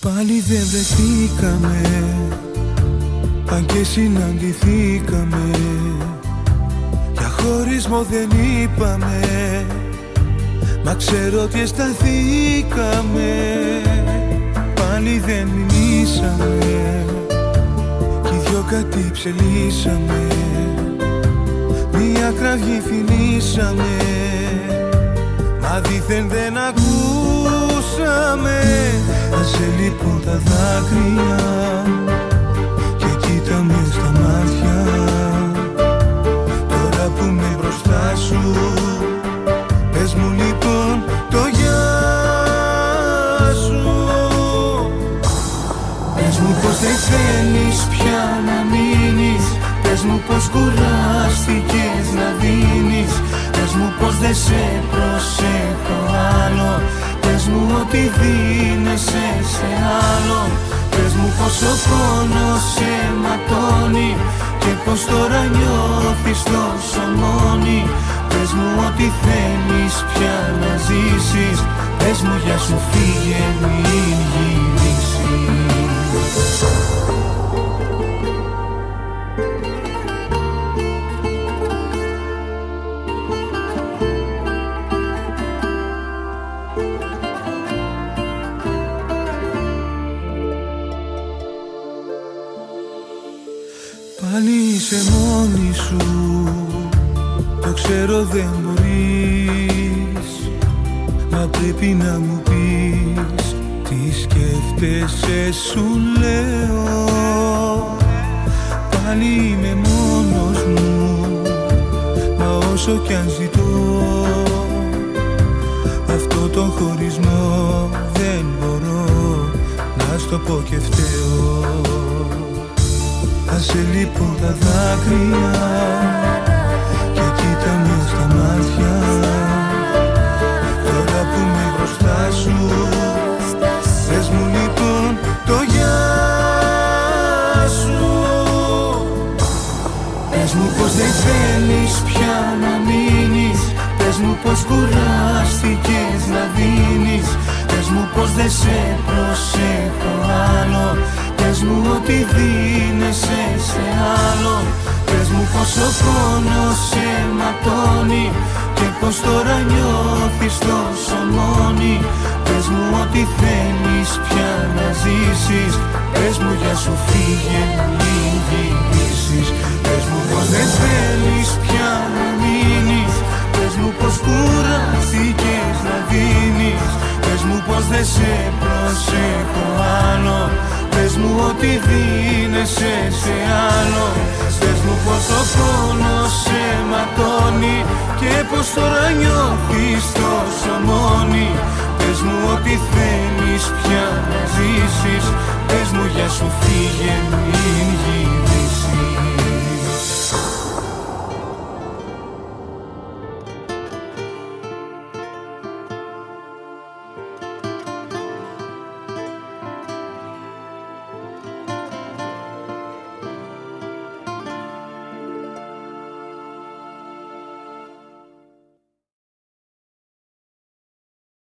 Πάλι δεν βρεθήκαμε, αν και συναντηθήκαμε. Για χωρισμό δεν είπαμε, μα ξέρω ότι αισθανθήκαμε. Πάλι δεν μιλήσαμε, κι οι δυο κάτι ψελίσαμε. Μια κραυγή φιλήσαμε, μα δήθεν δεν ακούσαμε. Άσε λοιπόν τα δάκρυα και κοίτα με στα μάτια. Τώρα που είμαι μπροστά σου, πες μου λοιπόν το γεια σου. Πες μου πως δεν θέλεις πια να μείνεις. Πες μου πως κουράστηκες να δίνεις. Πες μου πως δεν σε προσέχω άλλο. Πες μου ότι δίνεσαι σε άλλο. Πες μου πως ο πόνος σε ματώνει και πως τώρα νιώθεις τόσο μόνη. Πες μου ότι θέλεις πια να ζήσεις. Πες μου για σου φύγε μην γυρίσεις. Πάλι είσαι μόνη σου, το ξέρω δεν μπορείς. Μα πρέπει να μου πεις τι σκέφτεσαι σου λέω. Πάλι είμαι μόνος μου, μα όσο κι αν ζητώ αυτό το χωρισμό δεν μπορώ να στο πω και φταίω. Άσε λοιπόν τα δάκρυα και κοίτα με στα μάτια. Τώρα που είμαι μπροστά σου, πες μου λοιπόν το γεια σου. Πες μου πως δεν θέλεις πια να μείνεις. Πες μου πως κουράστηκες να δίνεις. Πες μου πως δεν σε προσέχω άλλο. Πες μου ότι δίνεσαι σε άλλο. Πες μου πως ο πόνος σε ματώνει και πως τώρα νιώθεις τόσο μόνη. Πες μου ότι θέλεις πια να ζήσεις. Πες μου για σου φύγε μην γυρίσεις. Πες μου πως δεν θέλεις πια να μείνεις. Πες μου πως κουράστηκες να δίνεις. Πες μου πως δεν σε προσέχω άλλο. Πες μου ότι δίνεσαι σε άλλο. Πες μου πως ο πόνος σε ματώνει και πως τώρα νιώθεις τόσο μόνη.